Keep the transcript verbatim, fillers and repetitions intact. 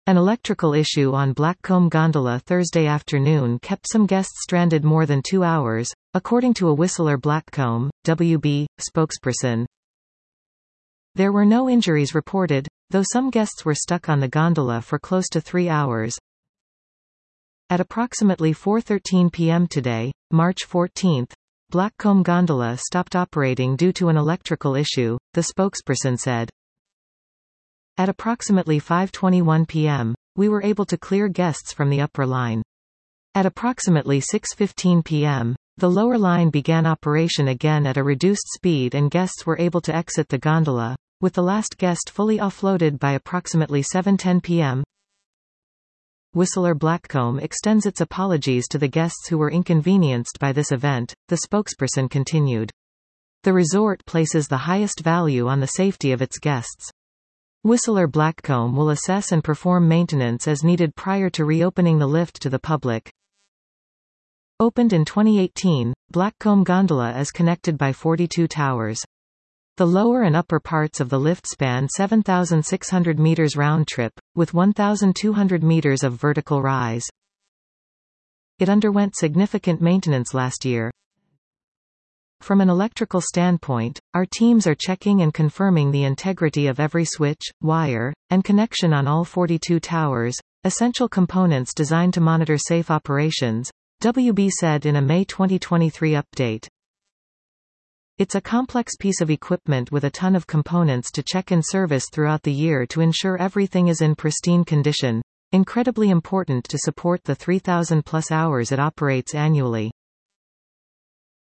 An electrical issue on Blackcomb Gondola Thursday afternoon kept some guests stranded more than two hours, according to a Whistler Blackcomb, W B, spokesperson. There were no injuries reported, though some guests were stuck on the gondola for close to three hours. At approximately four thirteen p m today, March fourteenth, Blackcomb Gondola stopped operating due to an electrical issue, the spokesperson said. At approximately five twenty-one p m, we were able to clear guests from the upper line. At approximately six fifteen p m, the lower line began operation again at a reduced speed and guests were able to exit the gondola, with the last guest fully offloaded by approximately seven ten p m Whistler Blackcomb extends its apologies to the guests who were inconvenienced by this event, the spokesperson continued. The resort places the highest value on the safety of its guests. Whistler Blackcomb will assess and perform maintenance as needed prior to reopening the lift to the public. Opened in twenty eighteen, Blackcomb Gondola is connected by forty-two towers. The lower and upper parts of the lift span seven thousand six hundred meters round trip, with one thousand two hundred meters of vertical rise. It underwent significant maintenance last year. From an electrical standpoint, our teams are checking and confirming the integrity of every switch, wire, and connection on all forty-two towers, essential components designed to monitor safe operations, W B said in a May twenty twenty-three update. It's a complex piece of equipment with a ton of components to check and service throughout the year to ensure everything is in pristine condition, incredibly important to support the three thousand plus hours it operates annually.